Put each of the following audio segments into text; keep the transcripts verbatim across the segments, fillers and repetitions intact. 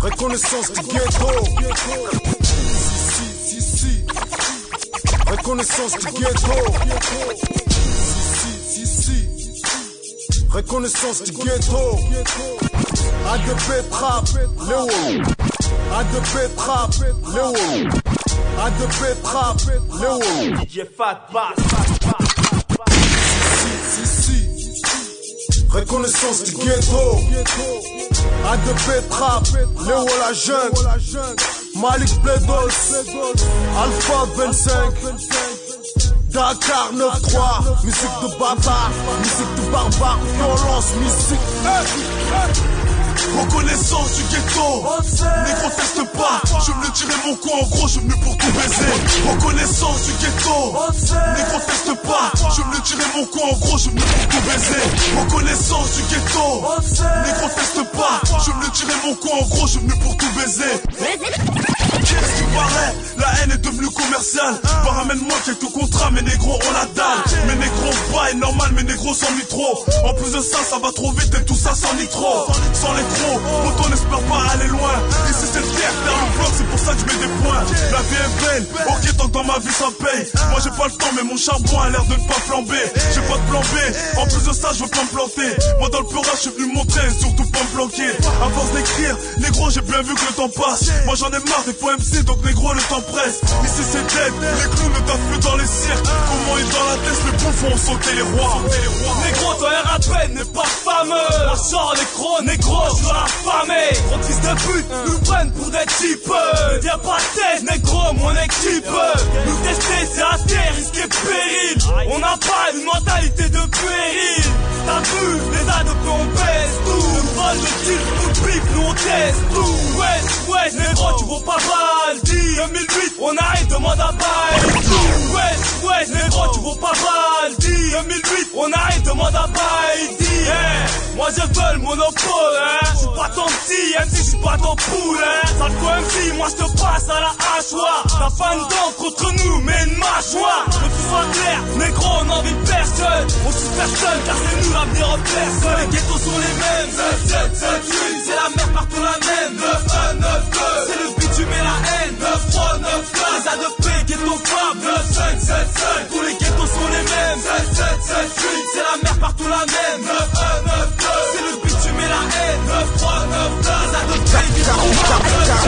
Reconnaissance du ghetto. Si, si, si, si. Reconnaissance du ghetto. Si, si, si, si. Reconnaissance du ghetto. A de B trap, Léo. A de B trap, Léo. A de B trap, Léo. D J Fat Bass. Si, si, si. Reconnaissance du ghetto. A de B trap, Léo la jeune. Malik Bledos, Alpha vingt-cinq. Dakar neuf trois, musique de bâtard, musique de barbare, violence, musique. Hey, hey. Reconnaissance du ghetto, négro teste pas, je me le tirer mon cou en gros, je me pour tout baiser. Reconnaissance du ghetto, négro teste pas, je me le tirer mon cou en gros, je me pour tout baiser. Reconnaissance du ghetto, négro teste pas, je me le tirer mon cou en gros, je me pour tout baiser. Qu'est-ce qui paraît, la haine est devenue commerciale. Paramène-moi quelques contrats, mes négros ont la dalle. Mes négros baillent normal, mes négros sans nitro. En plus de ça, ça va trop vite et tout ça sans nitro. Sans les crocs, autant n'espère pas aller loin. Ici c'est le terre, vers le bloc, c'est pour ça que je mets des points. La vie est belle, ok tant que dans ma vie ça paye. Moi j'ai pas le temps mais mon charbon a l'air de ne pas flamber. J'ai pas de plan B, en plus de ça je veux pas me planter. Moi dans le peurage je suis venu montrer et surtout pas me planquer. À force d'écrire, négro j'ai bien vu que le temps passe. Moi j'en ai marre des faux M C donc négro le temps presse. Ici c'est dead, les clowns ne taffent plus dans les cirques. Comment ils dans la tête, les bouffons ont sauté les rois. Négro, ton R A P n'est pas fameux. La sort les gros, négro, je dois affamer. Gros fils de pute, nous prennent pour des types. Ne viens pas tête, négro, mon équipe. Nous tester, c'est à terre, risquer péril. On n'a pas une mentalité de péril. T'as vu, les A deux P on pèse tout. Nous vol le deal, nous pique, nous on teste tout. Ouais, ouais, négro, tu vaux pas mal. deux mille huit, on arrive, demande à bail. Ouais, ouais, négro, tu vaux pas mal. deux mille huit, on arrive, demande à bail. Hey, moi je veux le monopole, hein. J'suis pas ton petit, M C, j'suis pas ton poule, hein. Sale faux M C, moi j'te passe à la hachoir. T'as pas une dent contre nous, mais une mâchoire. Que tu sois clair, négro, on envie personne. On suit personne, car c'est nous l'avenir en personne. Les ghettos sont les mêmes, sept, sept, sept, huit. C'est la merde partout la même, neuf, un, neuf, deux. C'est le bitume et la haine, neuf, trois, neuf, deux. Les A deux P, ghetto fab, neuf, cinq, sept, cinq. Tous les ghettos sont les mêmes, sept, sept, sept, huit. C'est la merde partout la même, neuf, un, neuf, deux. C'est le bitume et la haine, neuf, trois, neuf, deux. Les A deux P, ghetto fab,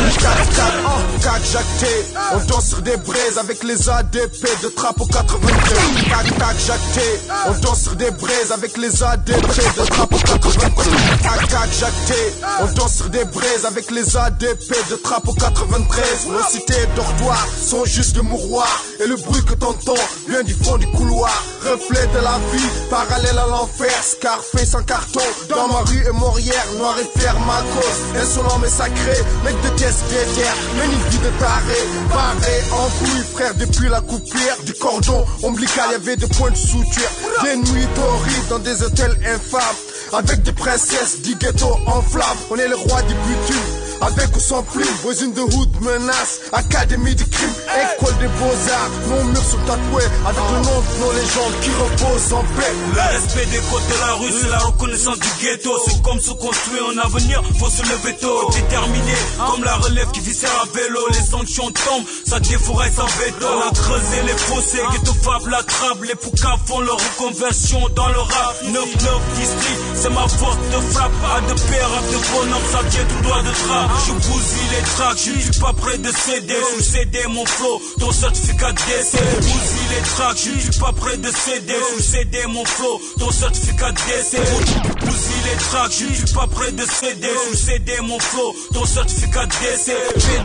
Cac jacté, on danse sur des braises avec les A D P de Trapo quatre-vingt-treize. Cac cac jacté, on danse sur des braises avec les A D P de Trapo quatre-vingt-treize. Cac cac jacté, on danse sur des braises avec les A D P de Trapo quatre-vingt-treize. Nos cités dortoirs sont juste de mouroirs et le bruit que t'entends vient du fond du couloir. Reflet de la vie, parallèle à l'enfer. Scarface en carton, dans ma rue et Morière, noir et fier ma cause. Insolent mais sacré, mec de caisse déterre, mène une vie de taré, barré en couille, frère depuis la coupure du cordon ombilical, y'avait des points de suture. Des nuits torrides dans des hôtels infâmes, avec des princesses du ghetto en flammes. On est le roi du bitume, avec ou sans plume. Voisine de hood menace, académie du crime, école des beaux-arts. Nos murs sont tatoués avec le nom de nos légendes qui reposent en paix. Le respect des codes de la rue, c'est la reconnaissance du ghetto. C'est comme se construire en avenir, faut se lever tôt. Déterminé, comme la relève qui vissère à vélo. Les sanctions tombent, ça défouraille sans veto. On a creusé les fossés, ghetto fab la trappe. Les poucas font leur reconversion dans le rap. neuf neuf district, c'est ma force de frappe. A de paix, rap de bonhomme, ça vient tout droit de trappe. Je bousille les tracks, je suis pas prêt de céder. Sous C D mon flow, ton certificat de décès. Je bousille les tracks, je suis pas prêt de céder. Sous C D mon flow, ton certificat de décès. Bousille les tracks, je suis pas prêt de céder. Sous C D mon flow, ton certificat de décès.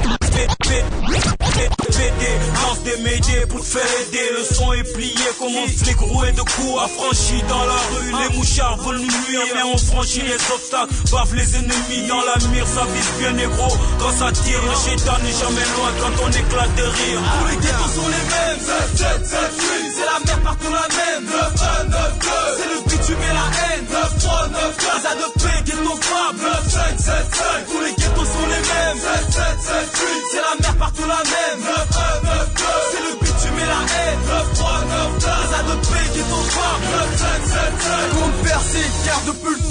P D, lance des médias pour te faire aider. Le son est plié comme un flic roué de coups. Affranchi dans la rue, les mouchards veulent nous nuire. Mais on franchit les obstacles, baffe les ennemis. Dans la mire, ça vise bien négro. Quand ça tire, le chétan n'est jamais loin quand on éclate de rire. Tous les ghettos sont les mêmes, sept, sept, sept, huit. C'est la merde partout la même, neuf, un, neuf, deux. C'est le bitume et la haine, neuf, trois, neuf, deux. Les A deux P, ghetto fab, neuf, cinq, sept, cinq. Tous les ghettos sont les mêmes, sept, sept, sept, huit. C'est la merde partout la même, neuf, un, neuf, deux. C'est le bitume et la haine, neuf, trois, neuf, deux. Les A deux P, ghetto fab, neuf, cinq, sept, cinq. Compte percé, car depuis le temps que je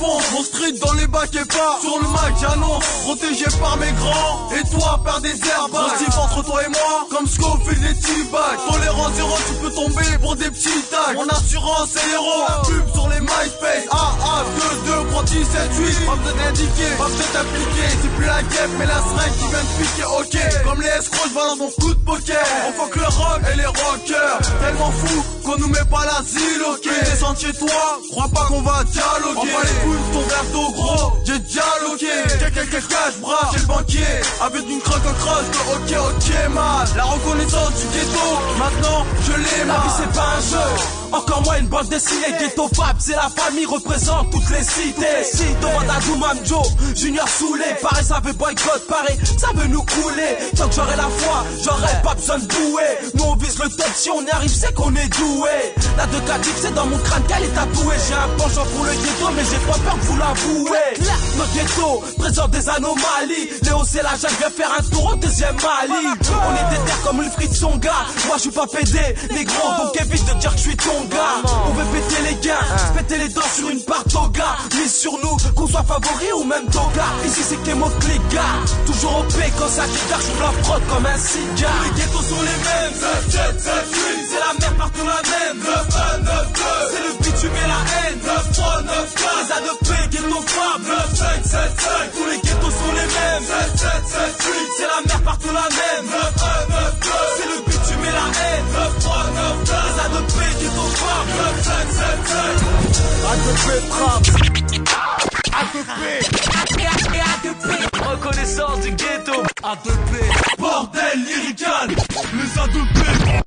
fonce, mon street dans les bacs et pas sur le mic, j'annonce, protégé par mes grands. Et toi, perd des airbags. Positif entre toi et moi, comme Scofield et T-Bag. Tolérance zéro, tu peux tomber pour des petits tags. Mon assurance est l'héros, pub sur les MySpace. A A deux deux, prends dix-sept huit. Pas besoin d'indiquer, pas besoin d'appliquer. C'est plus la guêpe, mais la seringue qui vient de piquer, ok. Comme les escrocs, je balance mon coup de poker. On fuck le rock et les rockers. Tellement fou qu'on nous met pas l'asile, ok. Descends chez toi, crois pas qu'on va dialoguer. On va les couilles, ton verre d'eau gros, j'ai dialogué. Quelqu'un qui cache bras, j'ai le banquier. Avec une croque en crosse de ok, ok, mal. La reconnaissance du ghetto, maintenant je l'ai mal. La vie c'est pas un jeu, encore moins une bande dessinée. Ghetto Fab, c'est la famille, représente toutes les cités. Si demande à Doumam Joe, Junior Soulé. Pareil, ça veut boycott, pareil, ça veut nous couler. Tant que j'aurai la foi, j'aurai pas besoin de bouer. Nous on vise le top, si on y arrive, c'est qu'on est doué. La deux quatre c'est dans mon crâne qu'elle est tatouée. J'ai un penchant pour le ghetto, mais j'ai pas peur de vous l'avouer. Notre ghetto présente des anomalies. Léo c'est la jeune, viens faire un tour au deuxième Mali. On est des terres comme le frites son gars. Moi je suis pas pédé, négro, donc évite de dire que je suis ton gars. On veut péter les gains, se péter les dents sur une part toga. Mise sur nous, qu'on soit favori ou même toga. Ici c'est que mots clics gars. Toujours au P quand ça guitare, je la frotte comme un cigare. Les ghettos sont les mêmes, sept sept sept huit. C'est la mer partout la même, neuf un neuf deux. C'est le bitume et la haine, neuf trois neuf quatre. Les A de P, ghetto Fab, neuf cinq sept cinq. Tous les ghettos sont les mêmes, sept sept sept huit. C'est la mer partout la même, neuf un neuf deux. C'est le bitume et la haine, neuf trois neuf quatre. Les A de P, ghetto Fab, neuf cinq sept cinq. A deux P trap, A deux P, A deux P, reconnaissance du ghetto. A deux P, bordel lyrical, les A deux P.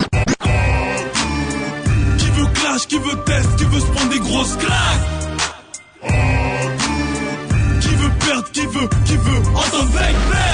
Qui veut clash, qui veut test, qui veut se prendre des grosses claques. Qui veut perdre, qui veut, qui veut entendre vague.